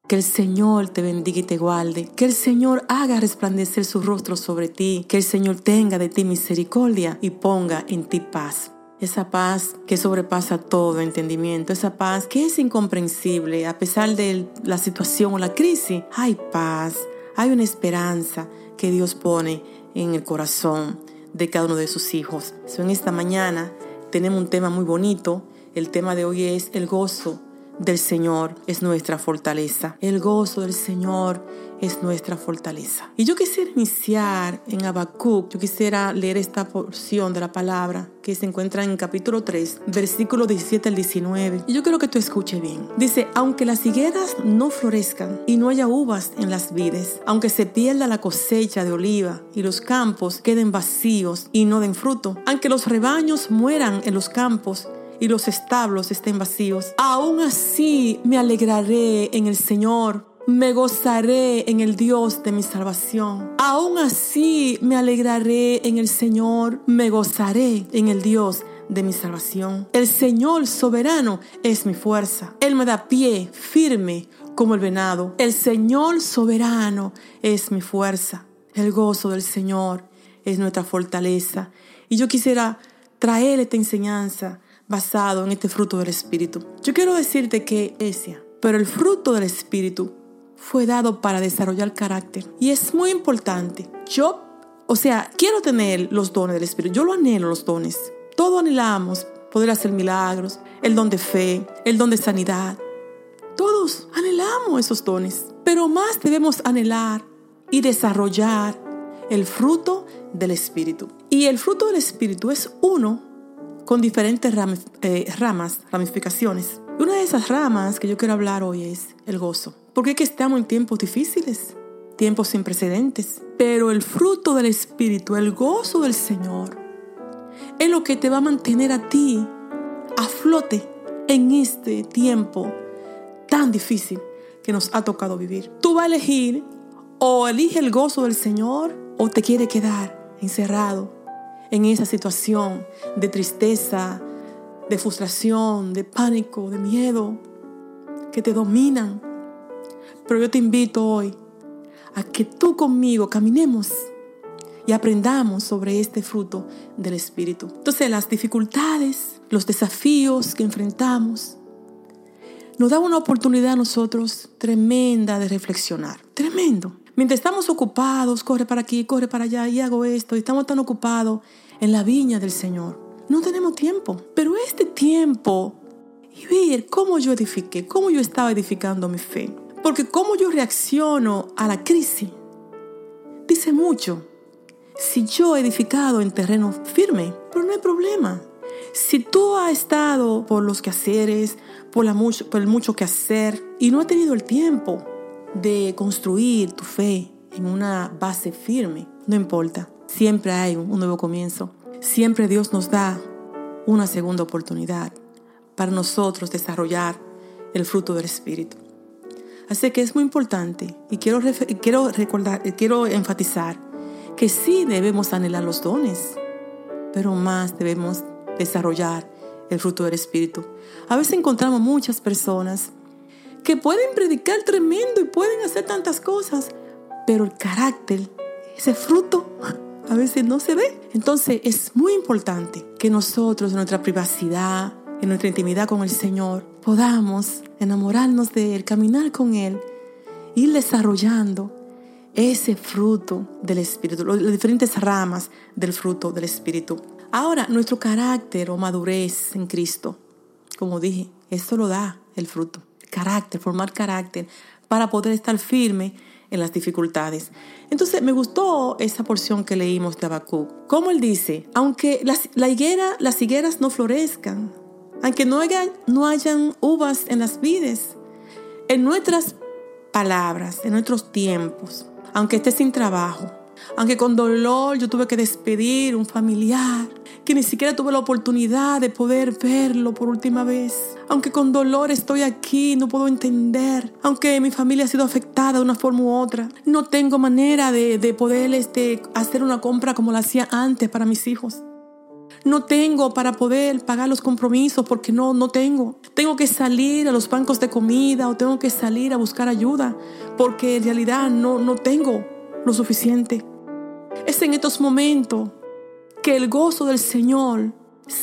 Que el Señor te bendiga y te guarde. Que el Señor haga resplandecer su rostro sobre ti. Que el Señor tenga de ti misericordia y ponga en ti paz. Esa paz que sobrepasa todo entendimiento. Esa paz que es incomprensible. A pesar de la situación o la crisis, hay paz. Hay una esperanza que Dios pone en el corazón de cada uno de sus hijos. En esta mañana tenemos un tema muy bonito. El tema de hoy es el gozo del Señor es nuestra fortaleza. El gozo del Señor es nuestra fortaleza. Y yo quisiera iniciar en Habacuc. Yo quisiera leer esta porción de la palabra que se encuentra en capítulo 3, versículo 17 al 19. Y yo quiero que tú escuches bien. Dice, aunque las higueras no florezcan y no haya uvas en las vides, aunque se pierda la cosecha de oliva y los campos queden vacíos y no den fruto, aunque los rebaños mueran en los campos y los establos estén vacíos, aún así me alegraré en el Señor, me gozaré en el Dios de mi salvación. Aún así me alegraré en el Señor, me gozaré en el Dios de mi salvación. El Señor soberano es mi fuerza. Él me da pie firme como el venado. El Señor soberano es mi fuerza. El gozo del Señor es nuestra fortaleza. Y yo quisiera traer esta enseñanza basado en este fruto del Espíritu. Yo quiero decirte que pero el fruto del Espíritu fue dado para desarrollar carácter. Y es muy importante. Quiero tener los dones del Espíritu. Yo lo anhelo, los dones. Todos anhelamos poder hacer milagros, el don de fe, el don de sanidad. Todos anhelamos esos dones. Pero más debemos anhelar y desarrollar el fruto del Espíritu. Y el fruto del Espíritu es uno con diferentes ramificaciones. Y una de esas ramas que yo quiero hablar hoy es el gozo. Porque es que estamos en tiempos difíciles, tiempos sin precedentes. Pero el fruto del Espíritu, el gozo del Señor, es lo que te va a mantener a ti a flote en este tiempo tan difícil que nos ha tocado vivir. Tú vas a elegir o elige el gozo del Señor o te quiere quedar encerrado en esa situación de tristeza, de frustración, de pánico, de miedo que te dominan. Pero yo te invito hoy a que tú conmigo caminemos y aprendamos sobre este fruto del Espíritu. Entonces, las dificultades, los desafíos que enfrentamos nos dan una oportunidad a nosotros tremenda de reflexionar. Tremendo. Mientras estamos ocupados, corre para aquí, corre para allá y hago esto, y estamos tan ocupados en la viña del Señor, no tenemos tiempo. Pero este tiempo, y ver cómo yo edifiqué, cómo yo estaba edificando mi fe, porque cómo yo reacciono a la crisis, dice mucho. Si yo he edificado en terreno firme, pero no hay problema. Si tú has estado por los quehaceres, por el mucho que hacer, y no has tenido el tiempo de construir tu fe en una base firme, no importa. Siempre hay un nuevo comienzo. Siempre Dios nos da una segunda oportunidad para nosotros desarrollar el fruto del Espíritu. Así que es muy importante y quiero enfatizar que sí debemos anhelar los dones, pero más debemos desarrollar el fruto del Espíritu. A veces encontramos muchas personas que pueden predicar tremendo y pueden hacer tantas cosas, pero el carácter, ese fruto, a veces no se ve. Entonces es muy importante que nosotros en nuestra privacidad, en nuestra intimidad con el Señor, podamos enamorarnos de Él, caminar con Él, ir desarrollando ese fruto del Espíritu, las diferentes ramas del fruto del Espíritu. Ahora, nuestro carácter o madurez en Cristo, como dije, esto lo da el fruto. Carácter, formar carácter para poder estar firme en las dificultades. Entonces me gustó esa porción que leímos de Habacuc. Como él dice, aunque las higueras no florezcan, aunque no hayan uvas en las vides, en nuestras palabras, en nuestros tiempos, aunque esté sin trabajo, aunque con dolor yo tuve que despedir un familiar, que ni siquiera tuve la oportunidad de poder verlo por última vez, aunque con dolor estoy aquí, no puedo entender, aunque mi familia ha sido afectada de una forma u otra, no tengo manera de poder hacer una compra como la hacía antes para mis hijos. No tengo para poder pagar los compromisos porque no tengo. Tengo que salir a los bancos de comida o tengo que salir a buscar ayuda porque en realidad no tengo lo suficiente. Es en estos momentos que el gozo del Señor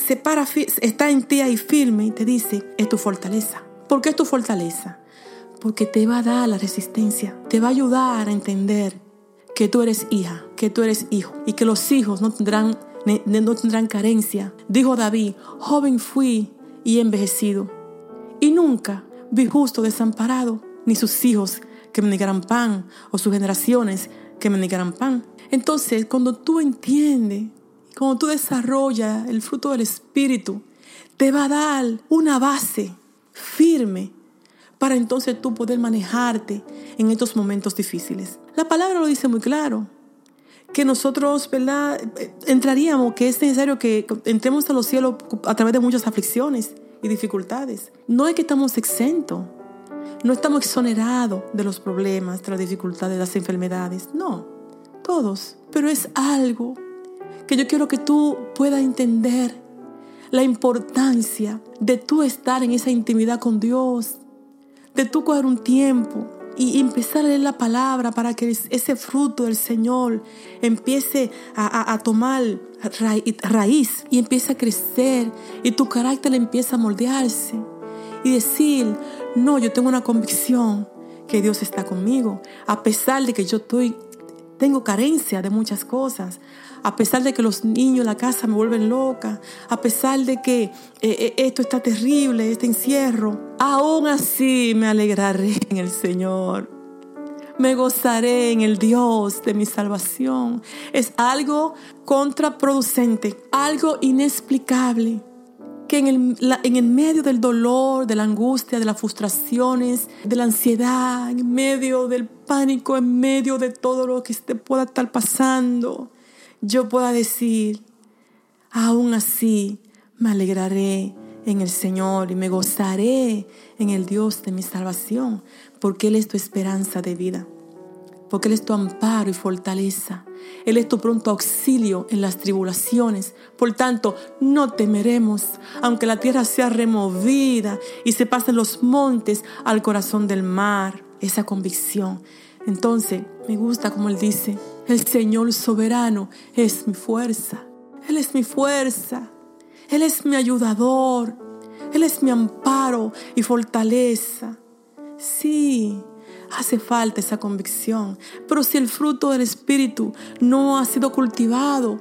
está en ti ahí firme y te dice, es tu fortaleza. ¿Por qué es tu fortaleza? Porque te va a dar la resistencia, te va a ayudar a entender que tú eres hija, que tú eres hijo y que los hijos no tendrán carencia. Dijo David, joven fui y he envejecido y nunca vi justo desamparado, ni sus hijos que me negaran pan o sus generaciones que me negaran pan. Entonces, cuando tú entiendes, cuando tú desarrollas el fruto del Espíritu, te va a dar una base firme para entonces tú poder manejarte en estos momentos difíciles. La palabra lo dice muy claro, que nosotros, ¿verdad?, entraríamos, que es necesario que entremos a los cielos a través de muchas aflicciones y dificultades. No es que estamos exentos, no estamos exonerados de los problemas, de las dificultades, de las enfermedades, no, todos. Pero es algo que yo quiero que tú puedas entender, la importancia de tú estar en esa intimidad con Dios, de tú coger un tiempo y empezar a leer la palabra para que ese fruto del Señor empiece a tomar raíz y empiece a crecer y tu carácter empieza a moldearse y decir, no, yo tengo una convicción que Dios está conmigo, a pesar de que yo tengo carencia de muchas cosas, a pesar de que los niños en la casa me vuelven loca, a pesar de que esto está terrible, este encierro, aún así me alegraré en el Señor. Me gozaré en el Dios de mi salvación. Es algo contraproducente, algo inexplicable, que en el medio del dolor, de la angustia, de las frustraciones, de la ansiedad, en medio del pánico, en medio de todo lo que te pueda estar pasando, yo pueda decir, aún así me alegraré en el Señor y me gozaré en el Dios de mi salvación, porque Él es tu esperanza de vida, porque Él es tu amparo y fortaleza. Él es tu pronto auxilio en las tribulaciones. Por tanto, no temeremos, aunque la tierra sea removida y se pasen los montes al corazón del mar. Esa convicción. Entonces, me gusta como Él dice, el Señor soberano es mi fuerza. Él es mi fuerza. Él es mi ayudador. Él es mi amparo y fortaleza. Sí, hace falta esa convicción. Pero si el fruto del Espíritu no ha sido cultivado,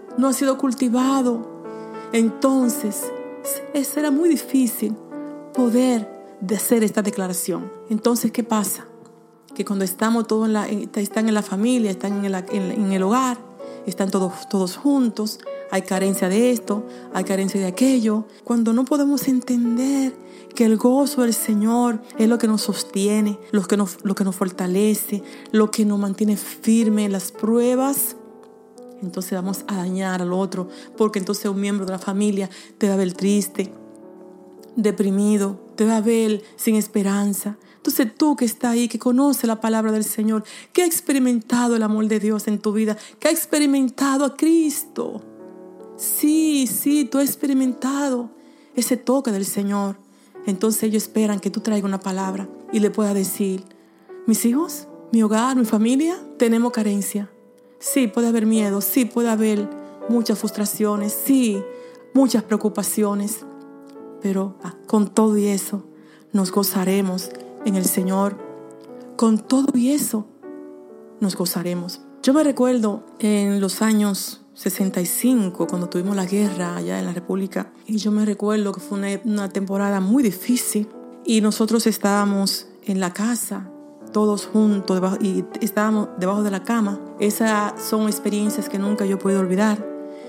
entonces será muy difícil poder hacer esta declaración. Entonces, ¿qué pasa? Que cuando estamos todos están en la familia, están en el hogar, están todos juntos, hay carencia de esto, hay carencia de aquello. Cuando no podemos entender que el gozo del Señor es lo que nos sostiene, lo que nos fortalece, lo que nos mantiene firme en las pruebas, entonces vamos a dañar al otro, porque entonces un miembro de la familia te va a ver triste, deprimido, te va a ver sin esperanza. Entonces tú que estás ahí, que conoce la palabra del Señor, que ha experimentado el amor de Dios en tu vida, que ha experimentado a Cristo. Sí, tú has experimentado ese toque del Señor. Entonces ellos esperan que tú traigas una palabra y le puedas decir, mis hijos, mi hogar, mi familia, tenemos carencia. Sí, puede haber miedo, sí, puede haber muchas frustraciones, sí, muchas preocupaciones. Pero con todo y eso, nos gozaremos en el Señor. Con todo y eso, nos gozaremos. Yo me recuerdo en los años 65, cuando tuvimos la guerra allá en la República, y yo me recuerdo que fue una temporada muy difícil, y nosotros estábamos en la casa, todos juntos, y estábamos debajo de la cama. Esas son experiencias que nunca yo puedo olvidar.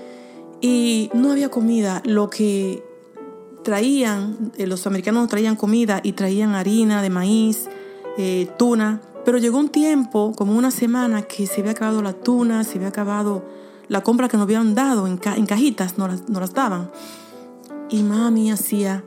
Y no había comida. Lo que traían, los americanos traían comida y traían harina de maíz, tuna. Pero llegó un tiempo, como una semana, que se había acabado la tuna, se había acabado la compra que nos habían dado en cajitas, nos las daban. Y mami hacía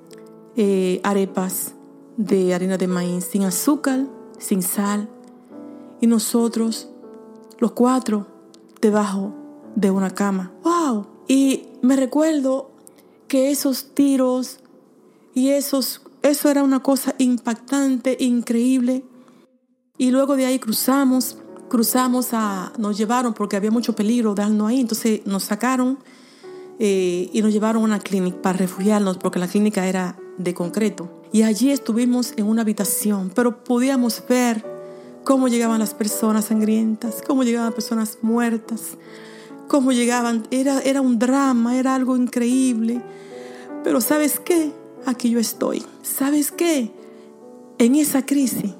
arepas de harina de maíz, sin azúcar, sin sal. Y nosotros, los 4, debajo de una cama. ¡Wow! Y me recuerdo que esos tiros y eso era una cosa impactante, increíble. Y luego de ahí cruzamos nos llevaron porque había mucho peligro darnos ahí. Entonces nos sacaron y nos llevaron a una clínica para refugiarnos porque la clínica era de concreto. Y allí estuvimos en una habitación, pero podíamos ver cómo llegaban las personas sangrientas, cómo llegaban personas muertas, cómo llegaban. Era un drama, era algo increíble. Pero ¿sabes qué? Aquí yo estoy. ¿Sabes qué? En esa crisis,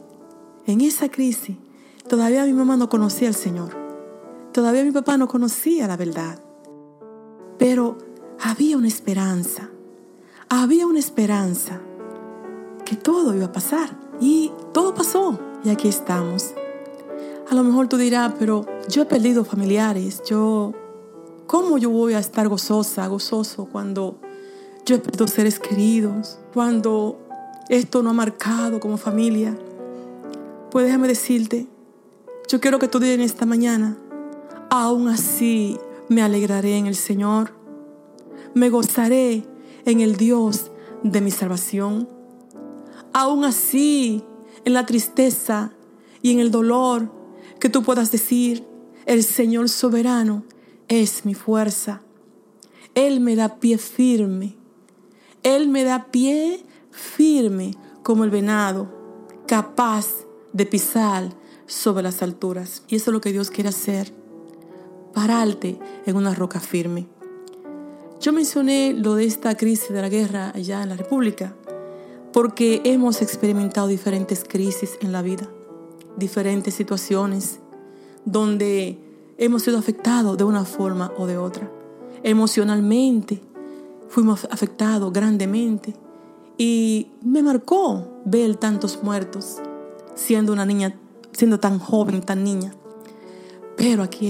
todavía mi mamá no conocía al Señor. Todavía mi papá no conocía la verdad. Pero había una esperanza. Había una esperanza que todo iba a pasar. Y todo pasó. Y aquí estamos. A lo mejor tú dirás, pero yo he perdido familiares. ¿Cómo yo voy a estar gozoso cuando yo he perdido seres queridos? Cuando esto no ha marcado como familia. Pues déjame decirte, yo quiero que tú digas en esta mañana, aún así me alegraré en el Señor. Me gozaré en el Dios de mi salvación. Aún así, en la tristeza y en el dolor, que tú puedas decir, el Señor soberano es mi fuerza. Él me da pie firme. Él me da pie firme como el venado, capaz de pisar sobre las alturas. Y eso es lo que Dios quiere hacer, pararte en una roca firme. Yo mencioné lo de esta crisis de la guerra allá en la República porque hemos experimentado diferentes crisis en la vida, diferentes situaciones donde hemos sido afectados de una forma o de otra. Emocionalmente fuimos afectados grandemente y me marcó ver tantos muertos siendo una niña, siendo tan joven, tan niña. Pero aquí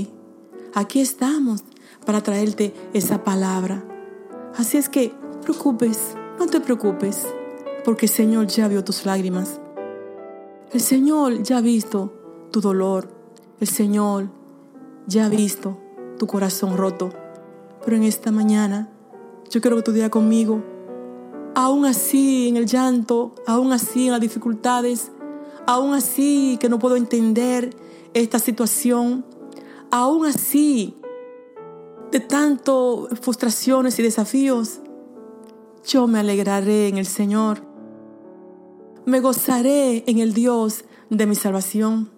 estamos para traerte esa palabra. Así es que no te preocupes, porque el Señor ya vio tus lágrimas. El Señor ya ha visto tu dolor. El Señor ya ha visto tu corazón roto. Pero en esta mañana yo quiero que tú digas conmigo, aún así en el llanto, aún así en las dificultades, aún así que no puedo entender esta situación, aún así de tantas frustraciones y desafíos, yo me alegraré en el Señor. Me gozaré en el Dios de mi salvación.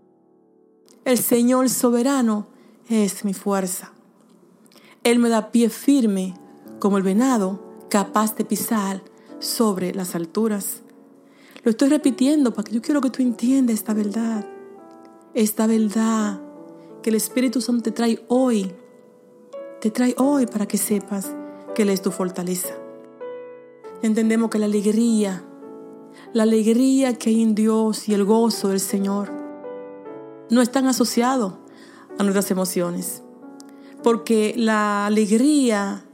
El Señor soberano es mi fuerza. Él me da pie firme como el venado, capaz de pisar sobre las alturas. Lo estoy repitiendo porque yo quiero que tú entiendas esta verdad. Esta verdad que el Espíritu Santo te trae hoy. Te trae hoy para que sepas que Él es tu fortaleza. Entendemos que la alegría que hay en Dios y el gozo del Señor no están asociados a nuestras emociones. Porque la alegría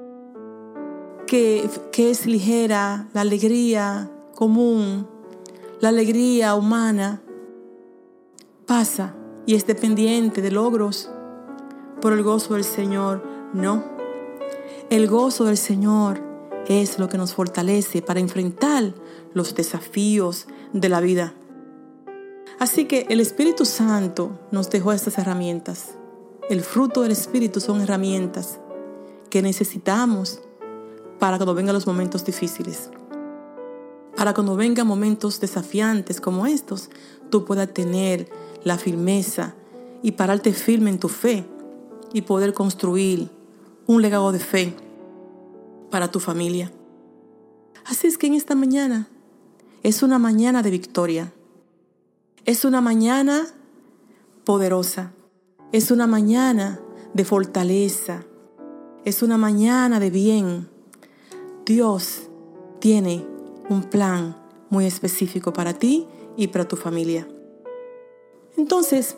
que es ligera, la alegría común, la alegría humana, pasa y es dependiente de logros. Por el gozo del Señor, no. El gozo del Señor es lo que nos fortalece para enfrentar los desafíos de la vida. Así que el Espíritu Santo nos dejó estas herramientas. El fruto del Espíritu son herramientas que necesitamos para cuando vengan los momentos difíciles. Para cuando vengan momentos desafiantes como estos, tú puedas tener la firmeza y pararte firme en tu fe y poder construir un legado de fe para tu familia. Así es que en esta mañana es una mañana de victoria. Es una mañana poderosa. Es una mañana de fortaleza. Es una mañana de bien. Dios tiene un plan muy específico para ti y para tu familia. Entonces,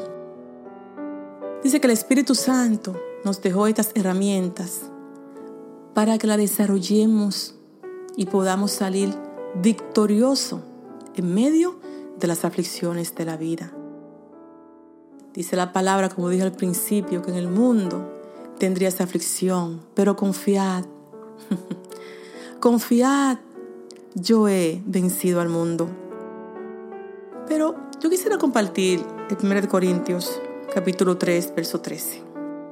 dice que el Espíritu Santo nos dejó estas herramientas para que las desarrollemos y podamos salir victoriosos en medio de las aflicciones de la vida. Dice la palabra, como dije al principio, que en el mundo tendrías aflicción, pero confiad. Confiad, yo he vencido al mundo. Pero yo quisiera compartir el 1 Corintios, capítulo 3, verso 13.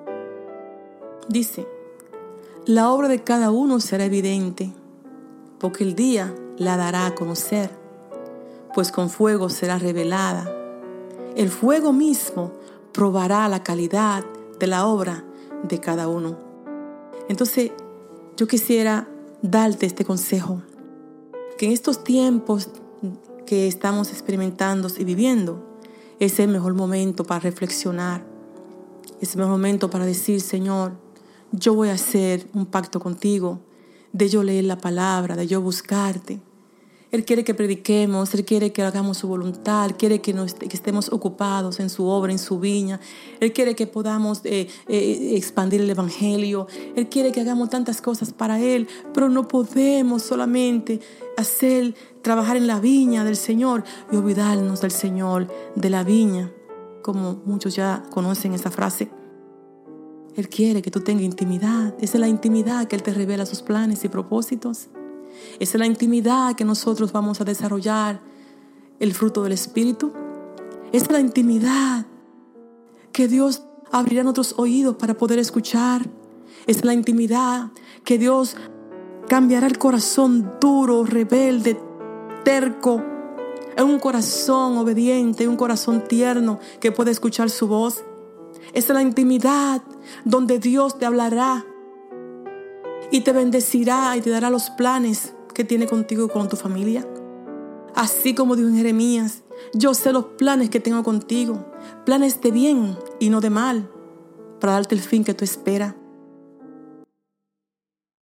Dice: la obra de cada uno será evidente, porque el día la dará a conocer, pues con fuego será revelada. El fuego mismo probará la calidad de la obra de cada uno. Entonces, yo quisiera darte este consejo, que en estos tiempos que estamos experimentando y viviendo, es el mejor momento para reflexionar. Es el mejor momento para decir: Señor, yo voy a hacer un pacto contigo, de yo leer la palabra, de yo buscarte. Él quiere que prediquemos, Él quiere que hagamos su voluntad, Él quiere que estemos ocupados en su obra, en su viña. Él quiere que podamos expandir el evangelio. Él quiere que hagamos tantas cosas para Él, pero no podemos solamente trabajar en la viña del Señor y olvidarnos del Señor de la viña, como muchos ya conocen esa frase. Él quiere que tú tengas intimidad. Esa es la intimidad que Él te revela sus planes y propósitos. Esa es la intimidad que nosotros vamos a desarrollar el fruto del Espíritu. Esa es la intimidad que Dios abrirá nuestros oídos para poder escuchar. Esa es la intimidad que Dios cambiará el corazón duro, rebelde, terco, en un corazón obediente, un corazón tierno que puede escuchar su voz. Esa es la intimidad donde Dios te hablará y te bendecirá y te dará los planes que tiene contigo y con tu familia. Así como dijo en Jeremías: yo sé los planes que tengo contigo, planes de bien y no de mal, para darte el fin que tú esperas.